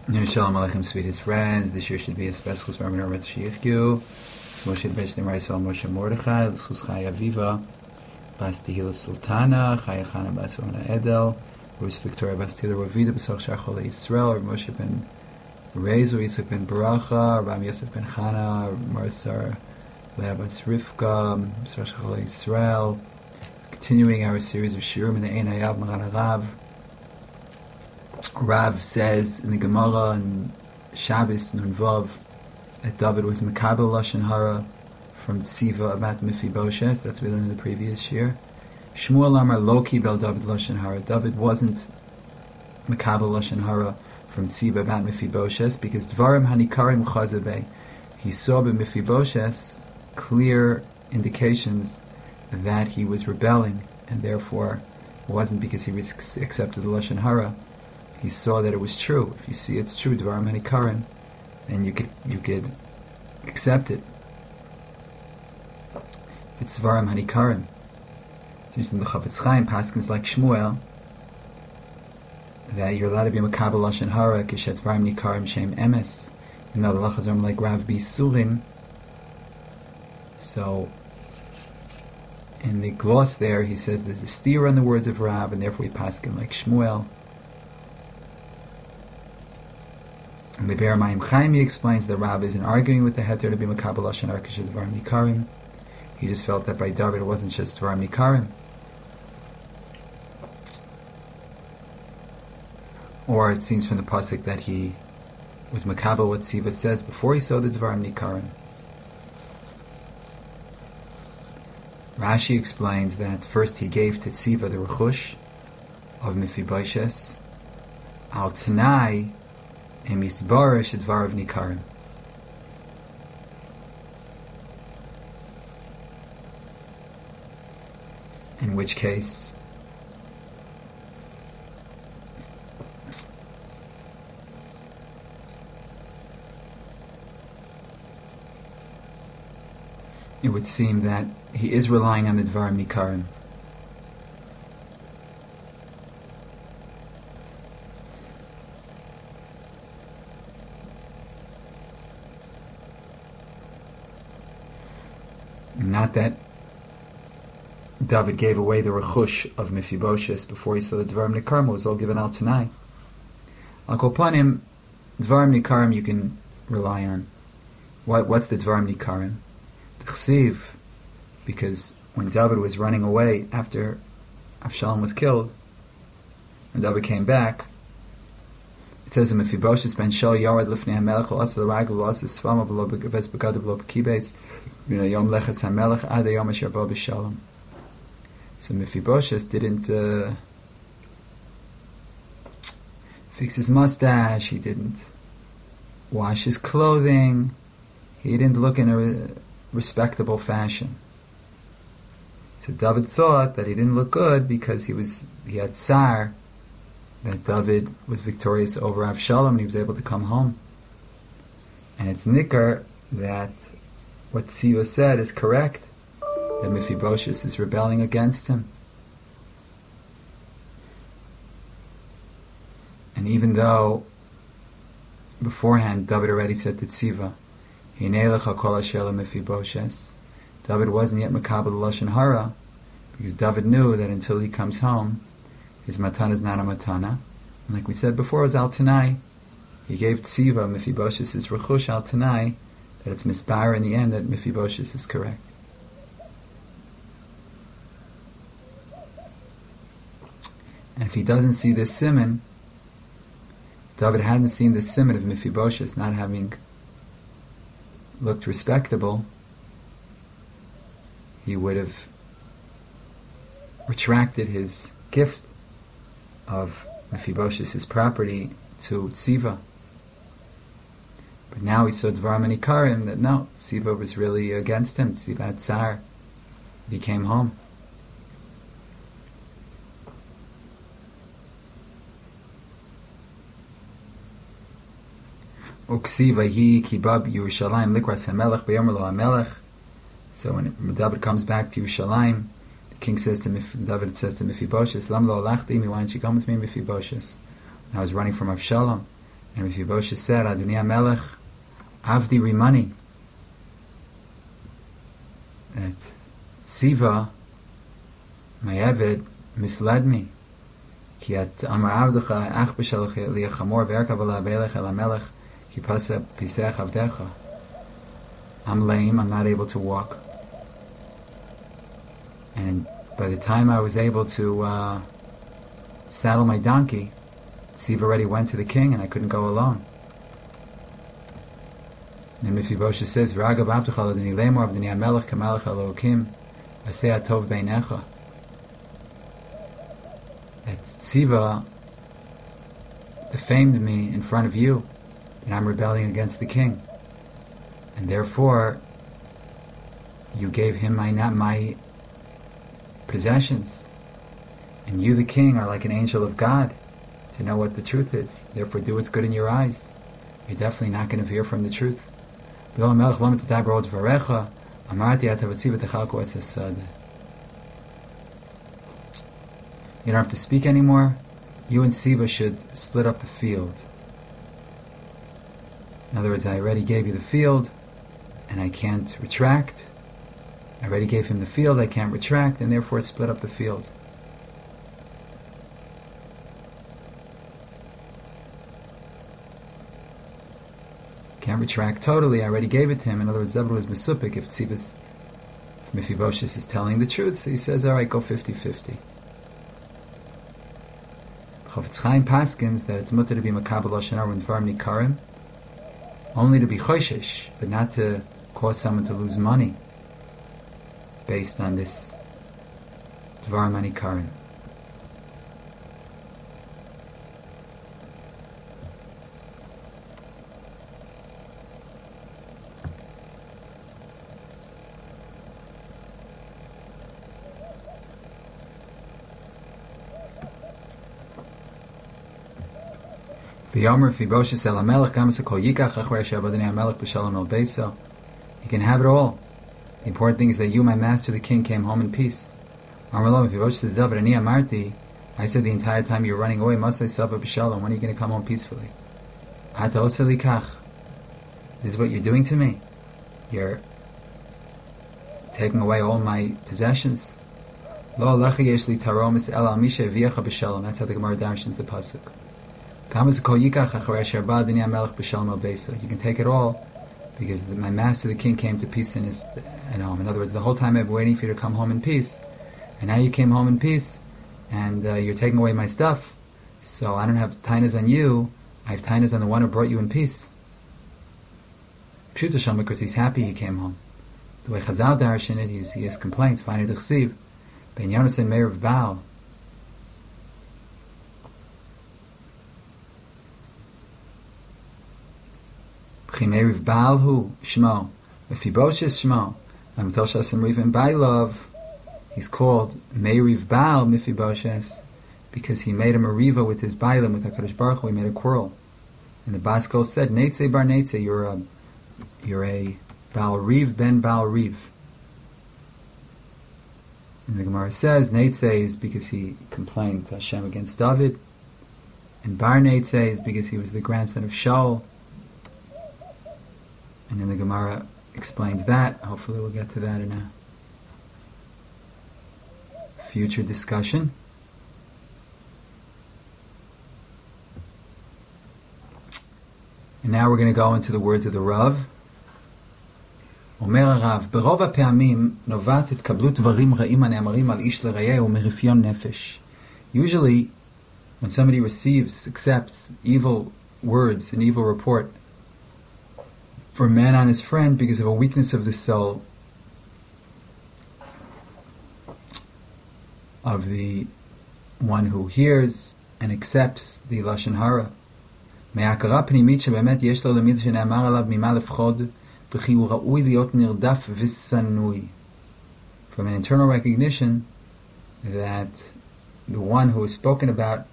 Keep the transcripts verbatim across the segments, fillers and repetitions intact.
Shalom Aleichem, sweetest friends. This year should be a special for Rabbi Sheichu, Moshe Beshnem Raisal Moshe Mordechai, L'schus Chaya Aviva, Bas Tehila Sultana, Chaya Chana Bas Ona Edel, Rose Victoria Bas Tehila Ravida, B'Sach Shar Cholei Yisrael, Rabbi Moshe ben Rezo, Yitzchak ben Baracha, Rabbi Yosef ben Chana, Marsar Leah Bas Rivka, B'Sach Shar Cholei Yisrael. Continuing our series of Shiurim in the Ein Hayav Maran Rav. Rav says in the Gemara and Shabbos Nun Vav that David was Mekabel Lashon Hara from Tziva about Mephibosheth. That's what we learned in the previous year. Shmuel Amar Loki Bel David Lashon Hara. David wasn't Mekabel Lashon Hara from Tziva about Mephibosheth because Dvarim Hanikarim Chazabeh. He saw by Mephibosheth clear indications that he was rebelling, and therefore it wasn't because he accepted the Lashon Hara. He saw that it was true. If you see it's true, Dvarim Hanikarim, then you could you could accept it. It's Dvarim Hanikarim. Since in the Chafetz Chaim paskins like Shmuel that you're allowed to be Mekabel Lashon Hara kishet Dvarim Nikarim Shem Emes, and the halachas are like Rav B Sulim. So in the gloss there, he says there's a steer on the words of Rav, and therefore we paskin like Shmuel. And the Be'er Mayim Chaim explains that Rav isn't arguing with the heter to be Mekabel Lashon Hara kishet Dvarim Nikarim. He just felt that by David it wasn't just Dvarim Nikarim. Or it seems from the pasuk that he was Mekabel what Tziva says before he saw the Dvarim Nikarim. Rashi explains that first he gave to Tziva the rechush of Mephibosheth al Tanai emisbarish Dvarav Nikarim. In which case it would seem that he is relying on the Dvarim Nikarim. Not that David gave away the rechush of Mephibosheth before he saw the Dvarim Nikarim. It was all given out tonight. Al kol panim, Dvarim Nikarim you can rely on. What, what's the Dvarim Nikarim? The Chsiv, because when David was running away after Avshalom was killed, when David came back, it says in Mephibosheth ben Shal Yarad Lifnei HaMelech L'asa L'Ragel L'asa Sfama V'lo B'Gavetz B'Gadav V'lo B'Kibes V'No Yom Leches HaMelech Ad Yom Asher Bo B'Shalom. So Mephibosheth didn't uh, fix his mustache, he didn't wash his clothing, he didn't look in a re- respectable fashion. So David thought that he didn't look good because he was he had tsar, that David was victorious over Avshalom and he was able to come home. And it's nicker that what Tziva said is correct, that Mephibosheth is rebelling against him. And even though beforehand David already said to Tziva, Hinei lecha kol asher leMephibosheth, David wasn't yet Mekabel Lashon Hara, because David knew that until he comes home, his matana is not a matana. And like we said before, it was al Tanai. He gave Tziva Mephibosheth's rechush al Tanai, that it's misbar in the end that Mephibosheth is correct. And if he doesn't see this siman, David hadn't seen this siman of Mephibosheth not having looked respectable, he would have retracted his gift of Mephibosheth's property to Tziva. But now he saw Dvarim Nikarim that no, Tziva was really against him. Tziva had tsar. He came home. Uksiva hi kibab Yerushalayim likras hamelech b'yomer lo hamelech. So when David comes back to Yerushalayim, the king says to Meph- David says to Mephibosheth, "Lam lo alachti mi, why didn't you come with me, Mephibosheth? When I was running from Avshalom." And Mephibosheth said, Adonai HaMelech, Avdi Rimani, that Siva, my Eved, misled me. Ki at Amar Avdecha, Ach B'Shalach Liachamor, Ve'erkav Ala Be'elech El HaMelech, Ki Pasa Pisech Avdecha. I'm lame, I'm not able to walk. And by the time I was able to uh, saddle my donkey, Siva already went to the king and I couldn't go alone. And Mephibosheth says, V'ragav avtecha l'adoni lemor avdoni hamelech kamalech Elokim aseh atov beinecha. That Siva defamed me in front of you, and I'm rebelling against the king. And therefore, you gave him my not my possessions. And you, the king, are like an angel of God to know what the truth is. Therefore, do what's good in your eyes. You're definitely not going to veer from the truth. You don't have to speak anymore. You and Siva should split up the field. In other words, I already gave you the field, and I can't retract. I already gave him the field, I can't retract, and therefore split up the field. Can't retract totally, I already gave it to him. In other words, David was mesupik if Tzibas, if Mephibosheth is telling the truth, so he says, alright, go fifty-fifty. Chofetz Chaim paskins that it's mutter to be makabel lashon hara when dvarim nikarim, only to be choshesh, but not to cause someone to lose money based on this dvarim nikarim. V'yomer Mephibosheth el HaMelech gam sekol yikach achrei she'avadani HaMelech b'shalom el beiso. You can have it all. The important thing is that you, my master, the king, came home in peace. Amar lo Mephibosheth David ani amarti. I said the entire time you were running away, masay saba b'shalom. When are you going to come home peacefully? Ata osa likach. This is what you're doing to me. You're taking away all my possessions. Lo alecha yesh li taromis el al misha v'yecha b'shalom. That's how the Gemara darshans the pasuk. You can take it all because the, my master, the king, came to peace in his at home. In other words, the whole time I've been waiting for you to come home in peace, and now you came home in peace, and uh, you're taking away my stuff. So I don't have tainas on you. I have tainas on the one who brought you in peace. Pshuta Sham, because he's happy he came home. The way Chazal darshan it, he's, he has complaints. Fine d'chsiv, Ben Yonasan Meir of Baal. Chimeriv Baal hu Shmo, Mephibosheth Shmo. I'm told Shasam Rivim by love. He's called Meiriv Baal Mephibosheth because he made a mariva with his bailam with Hakadosh Baruch Hu. He made a quarrel, and the Baskol said, "Neitze bar Neitze, you're a you're a Baal Riv ben Baal Riv." And the Gemara says Neitze is because he complained to Hashem against David, and Bar Neitze is because he was the grandson of Shaul. And then the Gemara explains that. Hopefully we'll get to that in a future discussion. And now we're going to go into the words of the Rav. אומר הרב, ברוב הפעמים נובעת התקבלות דברים רעים הנאמרים על איש לרעהו מרפיון נפש. Usually, when somebody receives, accepts evil words, an evil report, for a man on his friend because of a weakness of the soul of the one who hears and accepts the Lashon Hara. מההכרה פנימית שבאמת יש לו למי שנאמר עליו ממה לפחוד וכי הוא ראוי להיות נרדף ושנוי. From an internal recognition that the one who is spoken about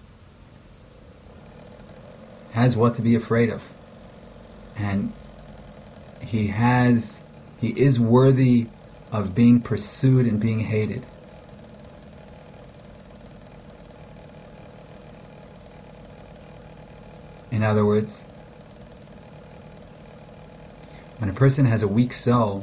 has what to be afraid of. And He has, he is worthy of being pursued and being hated. In other words, When a person has a weak soul,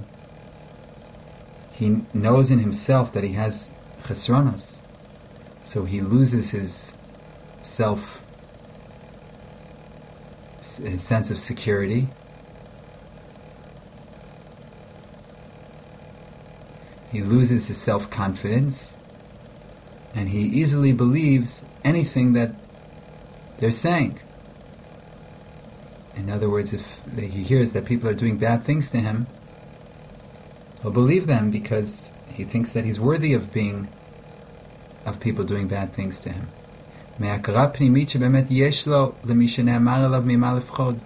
he knows in himself that he has chesronos, so he loses his self, his sense of security. He loses his self-confidence, and he easily believes anything that they're saying. In other words, if he hears that people are doing bad things to him, he'll believe them because he thinks that he's worthy of being, of people doing bad things to him. מהכרה פנימית שבאמת יש לו למי שנאמר עליו ממה לפחוד.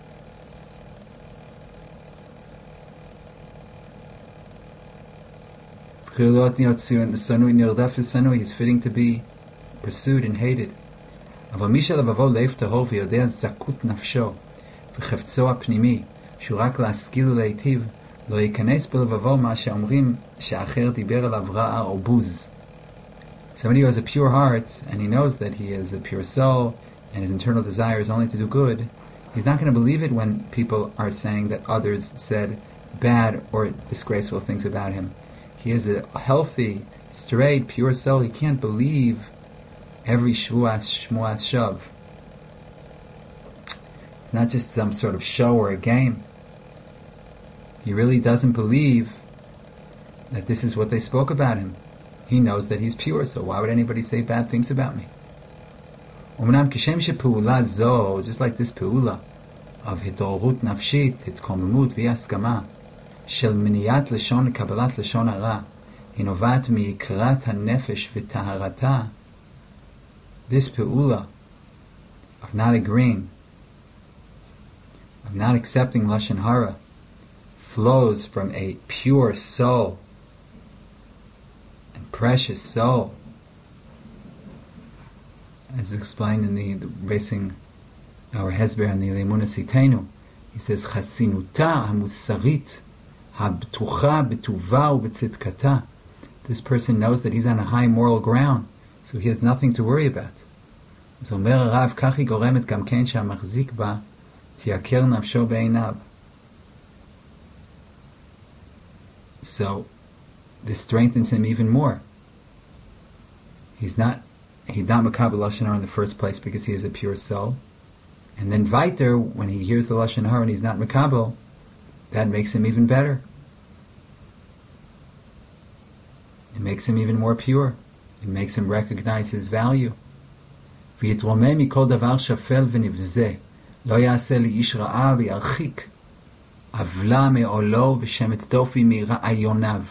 He's fitting to be pursued and hated. אבל מי שלבבו לב טהור ויודע זכות נפשו וחפצו הפנימי שהוא רק להשכיל ולהיטיב, לא ייכנס בלבבו מה שאומרים שאחר דיבר עליו רע או בוז. Somebody who has a pure heart and he knows that he is a pure soul and his internal desire is only to do good, he's not going to believe it when people are saying that others said bad or disgraceful things about him. He is a healthy, straight, pure soul. He can't believe every shvuas, shmuas, shav. It's not just some sort of show or a game. He really doesn't believe that this is what they spoke about him. He knows that he's pure, so why would anybody say bad things about me? Just like this peula of hitolrut nafshit, hitkomemut v'yaskama, shel miniyat leshon kabbalat leshon hara, hinovat miikrat hanefesh v'taharata. This peula of not agreeing, of not accepting lashon hara, flows from a pure soul, precious soul, as explained in the, the basing our Hezber and the Leimuna Sitenu. He says, "Chasinuta hamusarit habtucha betuva ubetzidkata." This person knows that he's on a high moral ground, so he has nothing to worry about. So Omer Rav kachi goremet gam ken shehamachzik ba tiyaker nafsho be'einav. So this strengthens him even more. He's not he's not Makabel Lashon Hara in the first place because he is a pure soul. And then weiter, when he hears the Lashon Hara and he's not Makabel, that makes him even better. It makes him even more pure. It makes him recognize his value. ויתרומם מכל דבר שפל ונבזה, לא יעשה לאיש רעה וירחיק עוולה מעולו ושמץ דופי מרעיוניו.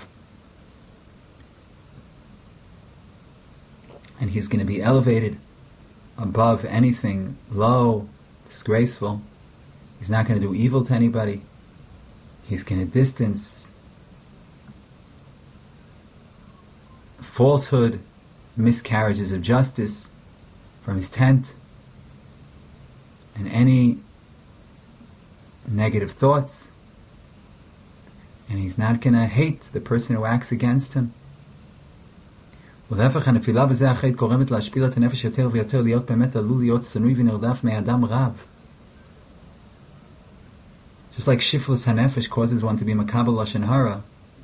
And he's going to be elevated above anything low, disgraceful. He's not going to do evil to anybody. He's going to distance falsehood, miscarriages of justice from his tent, and any negative thoughts. And he's not going to hate the person who acts against him. ולהפך הנפילה בזה החטא גורמת להשפיל את הנפש יותר ויותר להיות באמת עלול להיות שנוי ונרדף מאדם רב. Just like shiflus hanefesh causes one to be makabel lashon hara,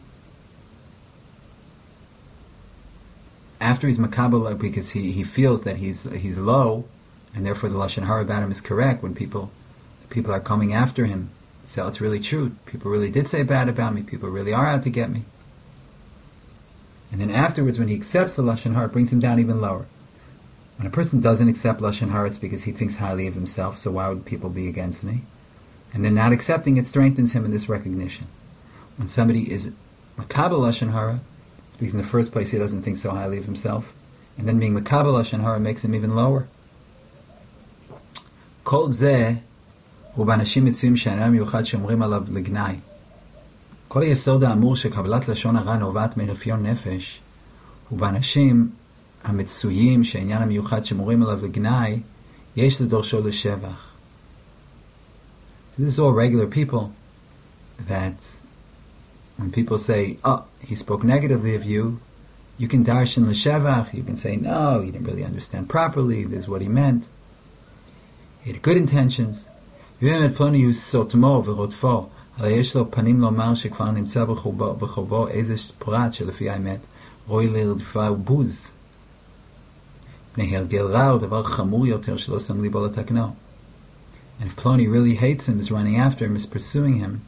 after he's makabel because he, he feels that he's he's low, and therefore the lashon hara about him is correct. When people people are coming after him, so it's really true. People really did say bad about me. People really are out to get me. And then afterwards, when he accepts the lashon hara, it brings him down even lower. When a person doesn't accept lashon hara, it's because he thinks highly of himself. So why would people be against me? And then not accepting it strengthens him in this recognition. When somebody is makabel lashon hara, it's because in the first place he doesn't think so highly of himself, and then being makabel lashon hara makes him even lower. Kol zeh hu b'anashim mitzvim she'anam miuchad she'omrim alav l'gnai. כל היסוד האמור שקבלת לשון הרע נובעת מרפיון נפש, ובאנשים המצויים שהעניין המיוחד שמורים עליו לגנאי, יש לדורשו לשבח. So this is all regular people that when people say, oh, he spoke negatively of you, you can darshan l'shevach, you can say, no, you didn't really understand properly, this is what he meant. He had good intentions. ואם את פלוני הוא סותמו ורודפו, הרי יש לו פנים לומר שכבר נמצא בחובו, בחובו איזה פרט שלפי האמת רואי לרדיפה ובוז. פני הרגל רע הוא דבר חמור יותר שלא שם ליבו לתקנו. And if Plony really hates him, is running after him, is pursuing him,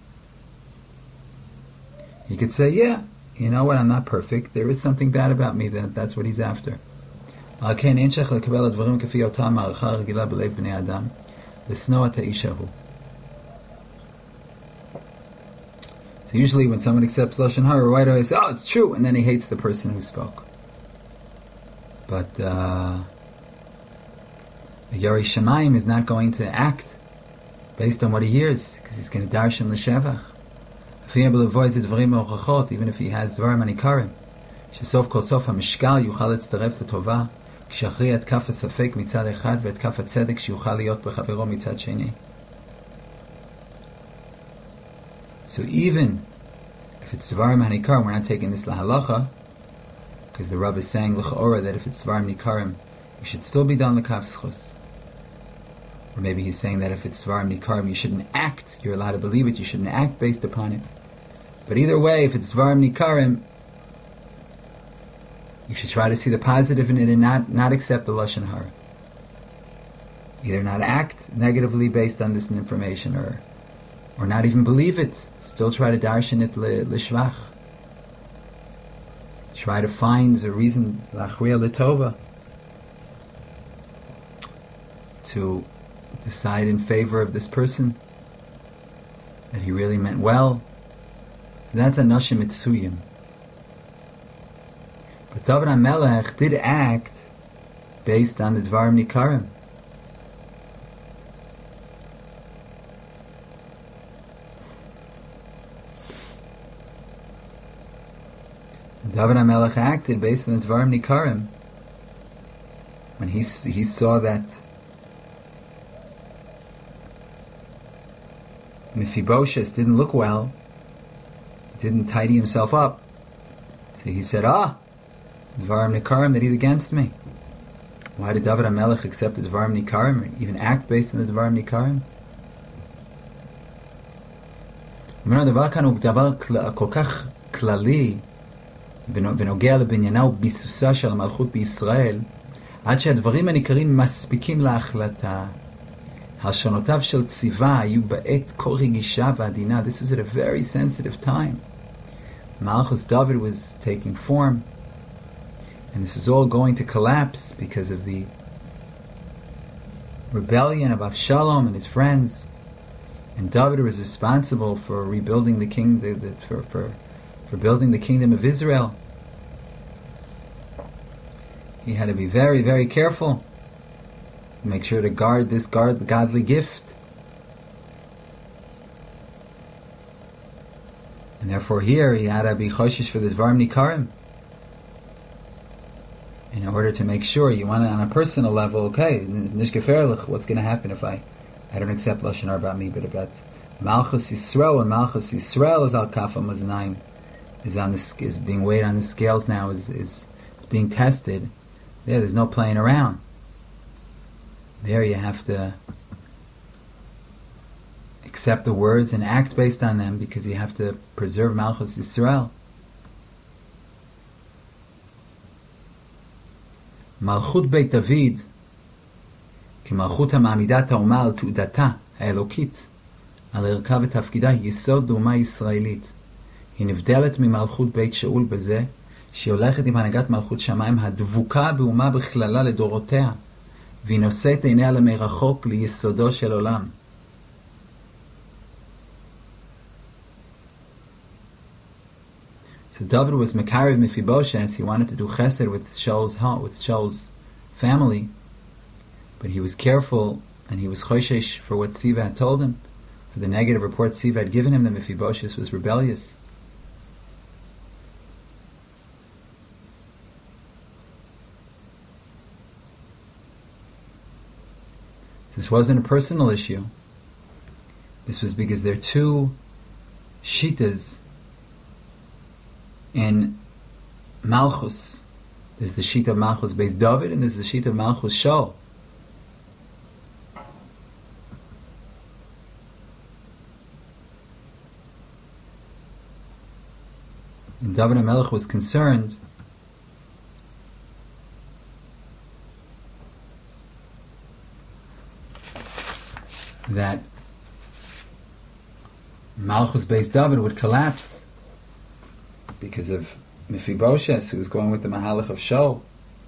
he could say, yeah, you know what, I'm not perfect. There is something bad about me. That that's what he's after. על כן אין שייך לקבל הדברים כפי אותם הערכה הרגילה בלב בני אדם, לשנוא את האיש ההוא. So usually when someone accepts Lashon Hara, right away say, oh, it's true, and then he hates the person who spoke. But uh, Yari Shamayim is not going to act based on what he hears, because he's going to darshan l'shevach. Even if he has dvarim anikarim, שסוף כל סוף המשקל יוכל להצטרף לטובה, כשיכריע את כף הספק מצד אחד ואת כף הצדק שיוכל להיות בחברו מצד שני. So even if it's dvarim anikarim, we're not taking this lahalacha, because the Rav is saying l'cha'ora that if it's dvarim nikarim, you should still be done l'kaf schus. Or maybe he's saying that if it's dvarim nikarim, you shouldn't act. You're allowed to believe it. You shouldn't act based upon it. But either way, if it's dvarim nikarim, you should try to see the positive in it and not, not accept the lashon hara. Either not act negatively based on this information, or or not even believe it. Still try to darshan it l'shvach. Try to find a reason l'achriya l'tova to decide in favor of this person, that he really meant well. So that's a nashim mitzuyim. But David HaMelech did act based on the Dvarim Nikarim. David HaMelech acted based on the Dvarim Nikarim when he, he saw that Mephibosheth didn't look well, didn't tidy himself up. So he said, ah, Dvarim Nikarim, that he's against me. Why did David HaMelech accept the Dvarim Nikarim, or even act based on the Dvarim Nikarim? הדבר כאן הוא דבר כל כך כללי בנוגע לבניינה וביסוסה של המלכות בישראל, עד שהדברים הניכרים מספיקים להחלטה. הלשונותיו של ציווה היו בעת כה רגישה ועדינה. This was at a very sensitive time. Malchus David was taking form, and this is all going to collapse because of the rebellion of Avshalom and his friends. And David was responsible for rebuilding the king, the, the, for, for for building the kingdom of Israel. He had to be very, very careful. Make sure to guard this guard, godly gift. And therefore here he had to be choshish for the Dvarim Nikarim. In order to make sure, you want it on a personal level, okay, nishgeferlich, what's going to happen if I, I don't accept Lashon Hara about me, but about Malchus Yisrael, and Malchus Yisrael is al kafa maznayim, is on the, is being weighed on the scales now, is, is, is being tested. Yeah, there's no playing around. There you have to accept the words and act based on them, because you have to preserve Malchus Yisrael. Malchut Beit David, כמלכות המעמידת האומה על תעודתה האלוקית, על ערכה ותפקידה, יסוד לאומה ישראלית. היא נבדלת ממלכות בית שאול בזה, שהיא הולכת עם הנהגת מלכות שמיים הדבוקה באומה בכללה לדורותיה, והיא נושאת עיניה למרחוק ליסודו של עולם. So David was Mekarev Mephibosheth. He wanted to do chesed with Shaul's home, with Shaul's family, but he was careful and he was choshesh for what Siva had told him, for the negative report Siva had given him that Mephibosheth was rebellious. This wasn't a personal issue. This was because there are two shitas in Malchus. There's the sheet of Malchus based David, and there's the sheet of Malchus Shaul. And David HaMelech was concerned that Malchus Beis David would collapse because of Mephibosheth, who was going with the Mahalach of Shaul.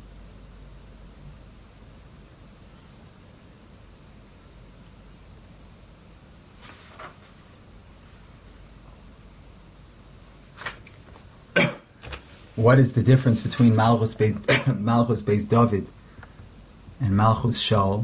What is the difference between Malchus Beis, Malchus Beis David and Malchus Shaul?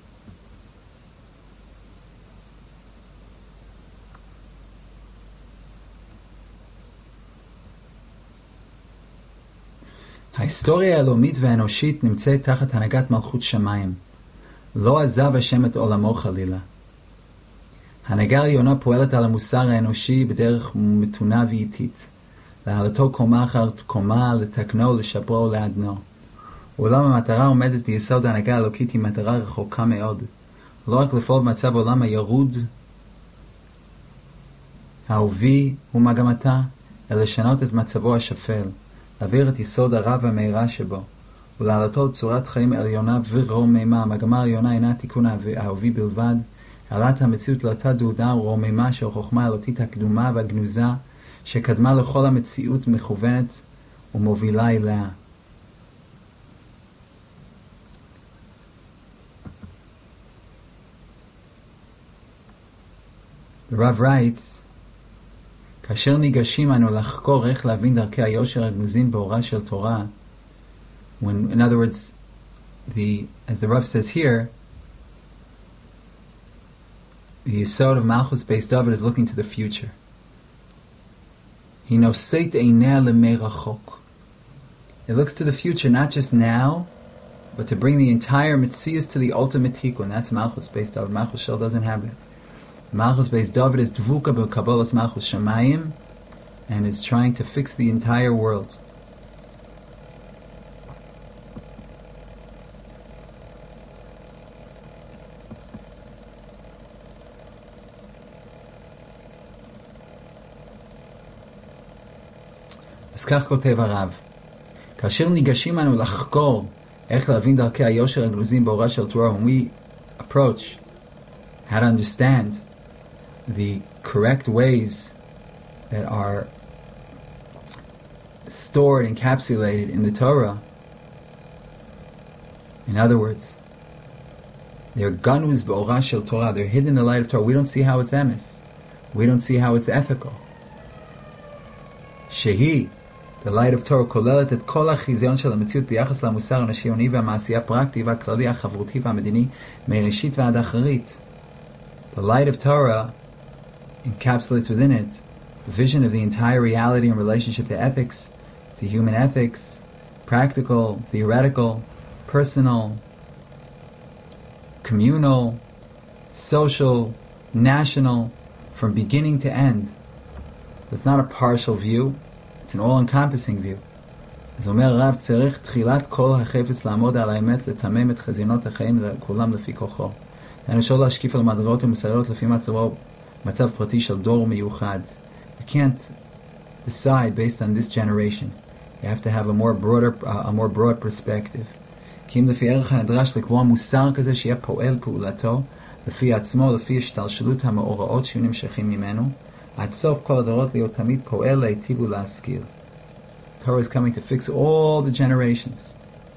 ההיסטוריה האלומית והאנושית נמצאת תחת הנהגת מלכות שמיים. לא עזב השם את עולמו חלילה. ההנהגה העליונה פועלת על המוסר האנושי בדרך מתונה ואיטית. להעלתו קומה אחר קומה, לתקנו, לשפרו, לעדנו. אולם המטרה עומדת ביסוד ההנהגה האלוקית היא מטרה רחוקה מאוד. לא רק לפעול במצב העולם הירוד, האהובי ומגמתה, אלא לשנות את מצבו השפל. להעביר את יסוד הרע והמהרה שבו, ולהעלתו צורת חיים עליונה ורוממה. המגמה העליונה אינה תיקון האהובי בלבד, העלת המציאות לאותה דעודה ורוממה של חוכמה האלוקית הקדומה והגנוזה, שקדמה לכל המציאות מכוונת ומובילה אליה. The Rav writes, כאשר ניגשים אנו לחקור איך להבין דרכי היושר הגנוזים באורה של תורה, when, in other words, the, as the Rav says here, the Yesod of Malchus Beis David is looking to the future. He knows Seit Eineh Lemerachok. It looks to the future, not just now, but to bring the entire Metzias to the ultimate tikkun. That's Malchus Beis David. Malchus Shaul doesn't have that. Malchus Beis David is Dvuka b'Kabbalas Malchus Shamayim, and is trying to fix the entire world. אז כך כותב הרב, כאשר ניגשים אנו לחקור איך להבין דרכי היושר הגנוזים באורה של תורה, when we approach how to understand the correct ways that are stored, encapsulated in the Torah, in other words, they're ganuz b'ora shel Torah, they're hidden in the light of Torah. We don't see how it's emes. We don't see how it's ethical. Shehi, the light of Torah, כוללת את כל החיזיון של המציאות ביחס למוסר האנושי והמעשייה הפרקטי והכללי החברותי והמדיני מראשית ועד אחרית. The light of Torah encapsulates within it a vision of the entire reality in relationship to ethics, to human ethics, practical, theoretical, personal, communal, social, national, from beginning to end. It's not a partial view, it's an all-encompassing view. אז אומר הרב, צריך תחילת כל החפץ לעמוד על האמת, לתמם את חזיונות החיים כולם לפי כוחו. אני שואל להשקיף על מדרגות ומסריות לפי מצבו, מצב פרטי של דור מיוחד. You can't decide based on this generation. You have to have a more broader, uh, a more broad perspective. כי אם לפי ערך הנדרש לקבוע מוסר כזה שיהיה פועל פעולתו, לפי עצמו, לפי השתלשלות המאורעות שיהיו נמשכים ממנו, עד סוף כל הדורות להיות תמיד פועל להיטיב ולהשכיל. Torah is coming to fix all the generations.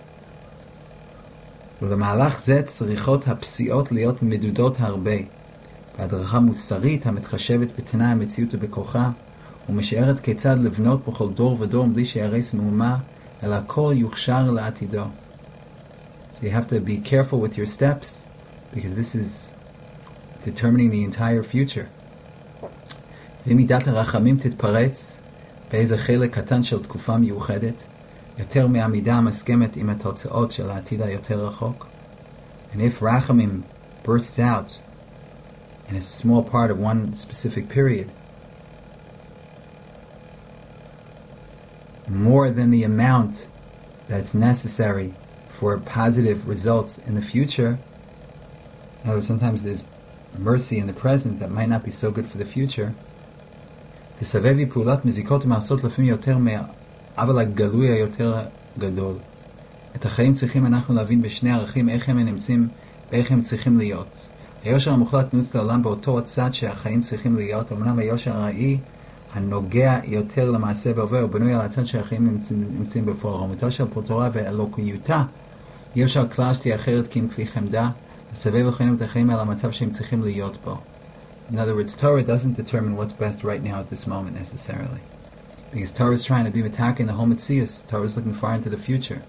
ולמהלך זה צריכות הפסיעות להיות מדודות הרבה, בהדרכה מוסרית המתחשבת בתנאי המציאות ובכוחה, ומשארת כיצד לבנות בכל דור ודור בלי שירס מאומה, אלא הכל יוכשר לעתידו. So you have to be careful with your steps, because this is determining the entire future. ואם מידת הרחמים תתפרץ באיזה חלק קטן של תקופה מיוחדת, יותר מהמידה המסכמת עם התוצאות של העתיד היותר רחוק, and if rachamim bursts out in a small part of one specific period, more than the amount that's necessary for positive results in the future, in other words, sometimes there's mercy in the present that might not be so good for the future, תסבבי פעולת מזיקות ומעשות לפעמים יותר מהעוול הגלוי היותר גדול. את החיים צריכים אנחנו להבין בשני ערכים, איך הם נמצאים ואיך הם צריכים להיות. היושר המוחלט נעוץ לעולם באותו הצד שהחיים צריכים להיות, אמנם היושר הראי הנוגע יותר למעשה בהווה, הוא בנוי על הצד שהחיים נמצאים, נמצאים בפועל. רמותו של פרוטורה ואלוקיותה, אי אפשר כלל שתהיה אחרת כי אם כלי חמדה, לסבב לחיים את החיים על המצב שהם צריכים להיות בו. In other words, Torah doesn't determine what's best right now at this moment necessarily. Because Torah is trying to be attacking the whole Metzius. Torah is looking far into the future.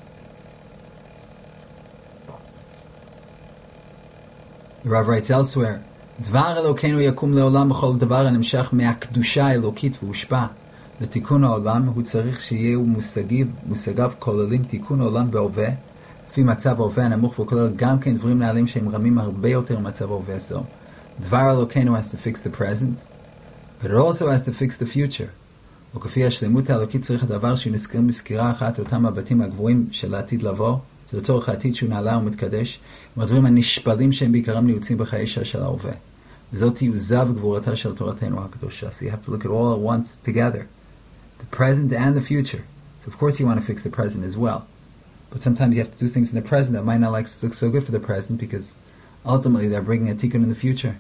The Rav writes elsewhere, דבר אלוקינו יקום לעולם בכל דבר הנמשך מהקדושה האלוקית והושפע לתיקון העולם, הוא צריך שיהיו מושגיו, מושגיו כוללים תיקון העולם בהווה, לפי מצב ההווה הנמוך, וכולל גם כן דברים נעלים שהם רמים הרבה יותר ממצב ההווה זו. דבר אלוקינו has to fix the present, but it also has to fix the future. וכפי השלמות האלוקית צריך הדבר שנזכרים בסקירה אחת אותם הבתים הגבוהים של העתיד לבוא, שלצורך העתיד שהוא נעלה ומתקדש, עם הדברים הנשפלים שהם בעיקרם ניוצים בחיי של ההווה. וזאת תיעוזה וגבורתה של תורתנו הקדושה. So you have to look at all at once together. The present and the future. So of course you want to fix the present as well. But sometimes you have to do things in the present that might not like look so good for the present because ultimately they're bringing a tikkun in the future.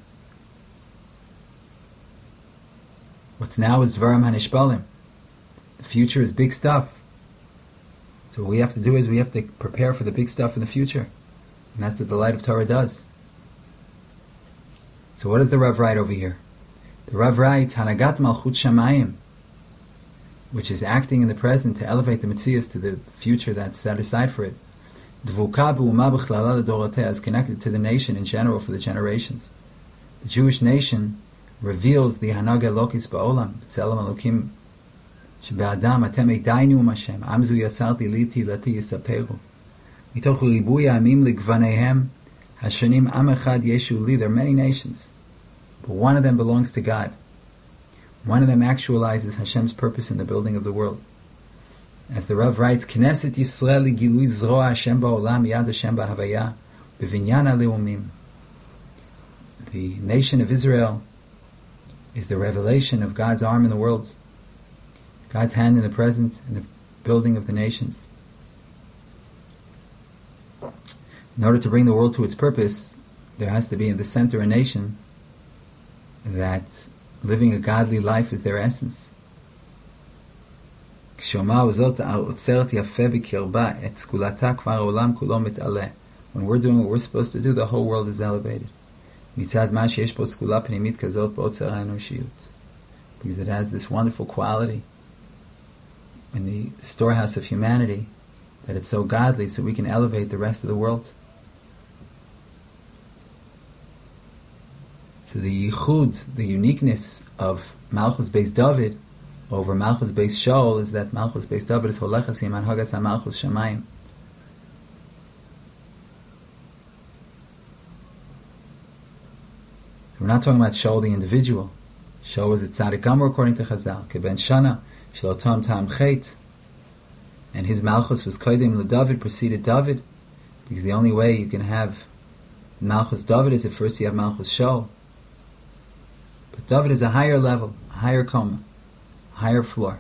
What's now is dvarim hanishpalim. The future is big stuff. So what we have to do is we have to prepare for the big stuff in the future. And that's what the light of Torah does. So what does the Rav write over here? The Rav writes, Hanagat Malchut Shamayim, which is acting in the present to elevate the Metzius to the future that's set aside for it. Dvuka b'uma b'chlala l'doroteh is connected to the nation in general for the generations. The Jewish nation reveals the Hanaga Elokis ba'olam, B'tzelem Elokim, שבאדם אתם עדיין עם השם, עם זו יצרתי לי תהילתי יספרו. מתוך ריבוי העמים לגווניהם, השונים עם אחד ישו לי. There are many nations, but one of them belongs to God. One of them actualizes Hashem's purpose in the building of the world. As the Rav writes, Knesset Yisrael gilui zroa Hashem ba'olam yad Hashem ba'havaya b'vinyan ha'leumim. The nation of Israel is the revelation of God's arm in the world. God's hand in the present and the building of the nations. In order to bring the world to its purpose, there has to be in the center a nation that living a godly life is their essence. When we're doing what we're supposed to do, the whole world is elevated. Because it has this wonderful quality in the storehouse of humanity, that it's so godly, so we can elevate the rest of the world. So the yichud, the uniqueness of Malchus Beis David over Malchus Beis Shaul is that Malchus Beis David is holechas iman hagas Malchus Shamayim. We're not talking about Shaul the individual. Shaul was a tzaddik gamor according to Chazal, keben shana. Shlotam Tam Chet, and his Malchus was Kodim LeDavid, preceded David, because the only way you can have Malchus David is if first you have Malchus Shaul. But David is a higher level, a higher coma, a higher floor.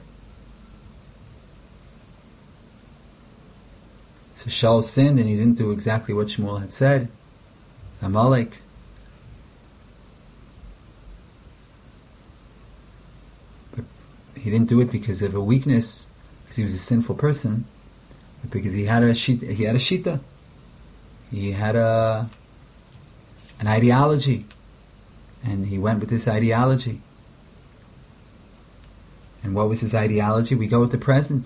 So Shaul sinned and he didn't do exactly what Shmuel had said. Amalek. He didn't do it because of a weakness, because he was a sinful person, but because he had a shita. He had a shita. He had a an ideology, and he went with this ideology. And what was his ideology? We go with the present.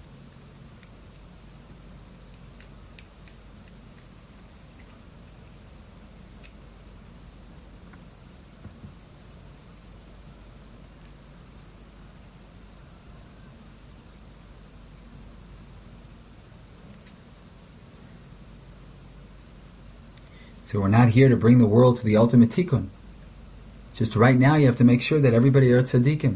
So we're not here to bring the world to the ultimate tikkun. Just right now you have to make sure that everybody are tzaddikim.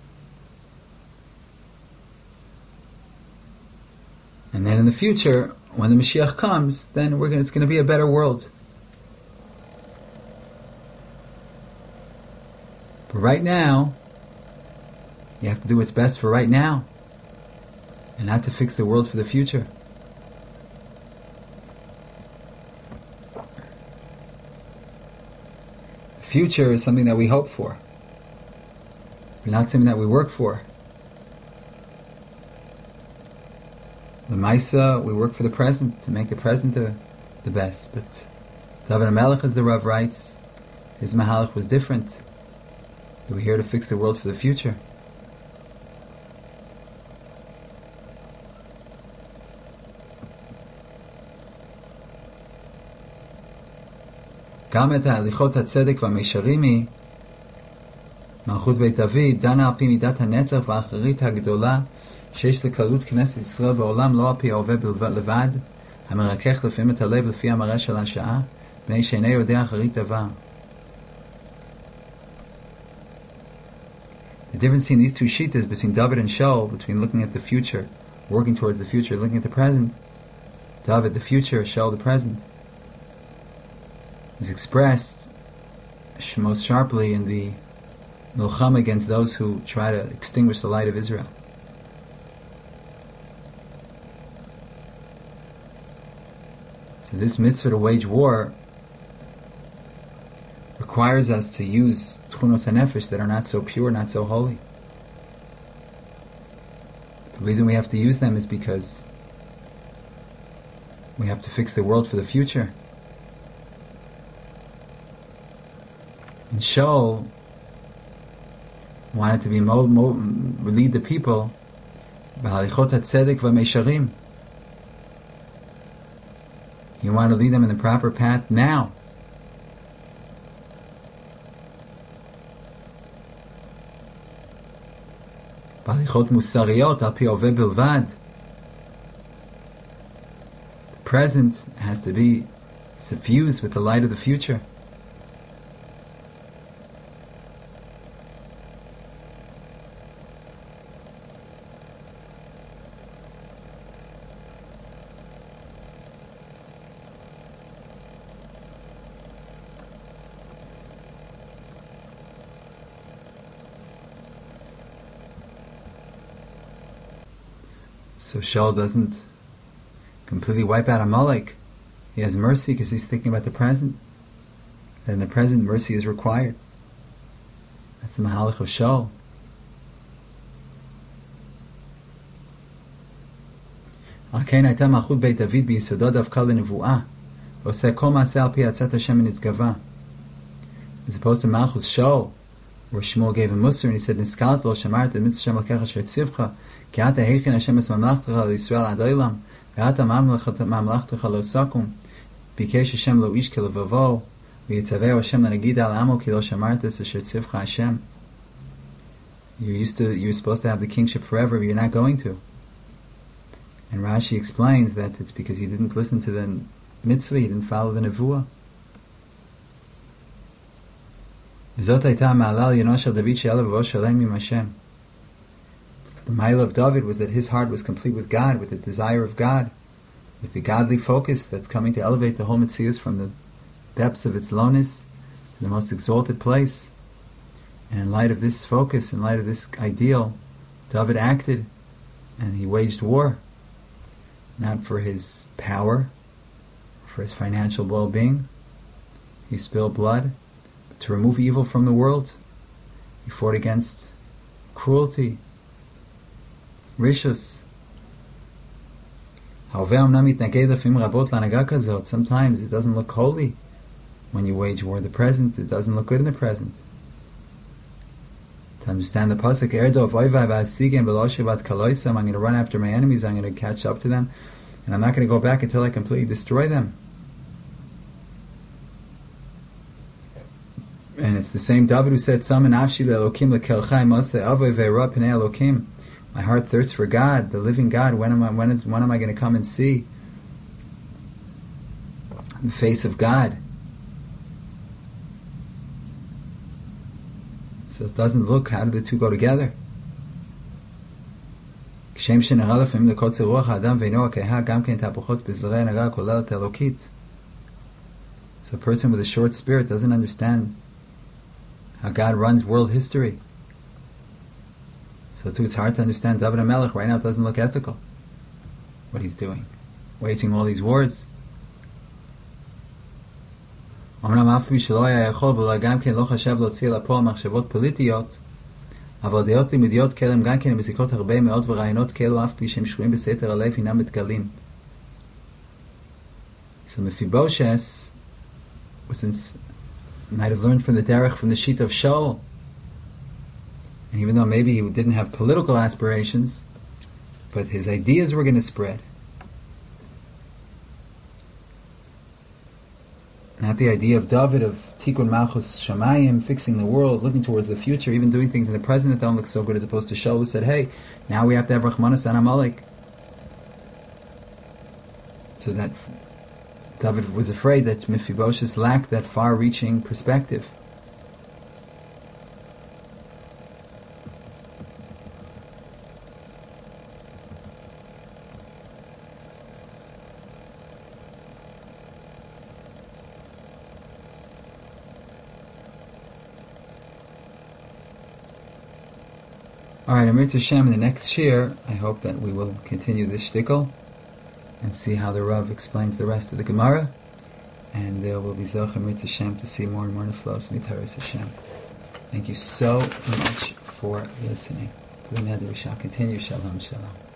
And then in the future, when the Mashiach comes, then we're gonna, it's going to be a better world. But right now, you have to do what's best for right now, and not to fix the world for the future. The future is something that we hope for, but not something that we work for. The Maisa, we work for the present, to make the present the, the best. But David HaMelech, as the Rav writes, his Mahalach was different. They were here to fix the world for the future. גם את ההליכות הצדק והמישרים מלכות בית דוד דנה על פי מידת הנצח והאחרית הגדולה שיש לכללות כנסת ישראל בעולם, לא על פי ההווה לבד, המרכך לפעמים את הלב לפי המראה של השעה, בני שאינו יודע אחרית דבר. The difference in these two shittas between David and Shaul, between looking at the future, working towards the future, looking at the present, David the future, Shaul the present, is expressed most sharply in the milchama against those who try to extinguish the light of Israel. So this mitzvah to wage war requires us to use tchunos hanefesh that are not so pure, not so holy. The reason we have to use them is because we have to fix the world for the future. And Shaul wanted to be mo- mo- lead the people b'halichot hatzedek v'meisharim. You want to lead them in the proper path now. B'halichot musariyot al pi oveh bilvad. The present has to be suffused with the light of the future. So Shaul doesn't completely wipe out Amalek. He has mercy because he's thinking about the present. And in the present, mercy is required. That's the Mahalach of Shaul. Al-Kain הייתה מלכות בית דוד ביסודו דווקא לנבואה, ועושה כל מעשה על פי עצת השם ונשגבה. As opposed to Malchus Shaul, where Shmuel gave him Musar and he said, Niskalת lo shamart mitzvah Shem Lakecha אשר ציווך, כי אתה הכין השם את ממלכתך לישראל עד עולם, ואתה ממלכתך לא סקום, ביקש השם לא איש כלבבו, ויצווהו השם לנגיד על עמו כי לא שמרת את אשר ציווך השם. You're used to, you're supposed to have the kingship forever, but you're not going to. And Rashi explains that it's because he didn't listen to the mitzvah, he didn't follow the nevuah. וזאת הייתה המעלה העליונה של דוד שהיה לבבו שלם עם השם. The mile of David was that his heart was complete with God, with the desire of God, with the godly focus that's coming to elevate the whole Metzius from the depths of its lowness to the most exalted place. And in light of this focus, in light of this ideal, David acted and he waged war, not for his power, for his financial well-being. He spilled blood, but to remove evil from the world. He fought against cruelty, rishus. Sometimes it doesn't look holy when you wage war. The present, it doesn't look good in the present. To understand the pasuk, I'm going to run after my enemies, I'm going to catch up to them, and I'm not going to go back until I completely destroy them. And it's the same David who said, my heart thirsts for God, the living God. When am I, when is, when am I going to come and see the face of God? So it doesn't look, how do the two go together? כשם שנראה לפעמים לקוצר רוח האדם ואינו הכהה, גם כן תהפוכות בזרעי הנהגה הכוללת האלוקית. So a person with a short spirit doesn't understand how God runs world history. So too, it's hard to understand David HaMelech. Right now it doesn't look ethical, what he's doing. Waging all these wars. אמנם אף מי שלא היה יכול, ואולי גם כן לא חשב להוציא לפועל מחשבות פוליטיות, אבל דעות לימודיות כאלה הם גם כן מזיקות הרבה מאוד, ורעיונות כאלו אף פי שהם שרויים בסתר הלב הינם מתגלים. So Mephibosheth was in, might have learned from the derech, from the sheet of Shaul. And even though maybe he didn't have political aspirations, but his ideas were going to spread. Not the idea of David of Tikkun Malchus Shamayim, fixing the world, looking towards the future, even doing things in the present that don't look so good, as opposed to Shaul who said, hey, now we have to have Rachmanas and Amalek. So that David was afraid that Mephibosheth lacked that far-reaching perspective. Alright, Amir Hashem, in the next year, I hope that we will continue this shtickle and see how the Rav explains the rest of the Gemara, and there will be Zoch Amir Hashem to see more and more neflos mitaras Hashem. Thank you so much for listening. We shall continue. Shalom, shalom.